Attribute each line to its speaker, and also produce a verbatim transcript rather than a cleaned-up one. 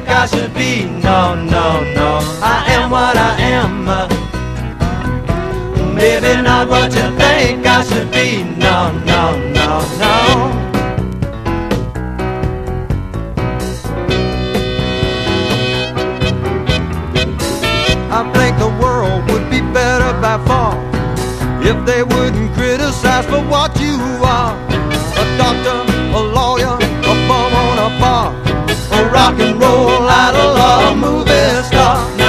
Speaker 1: think I should be. No, no, no, I am what I am. Maybe not what you think I should be. No, no, no, no. I think the world would be better by far if they wouldn't criticize for what you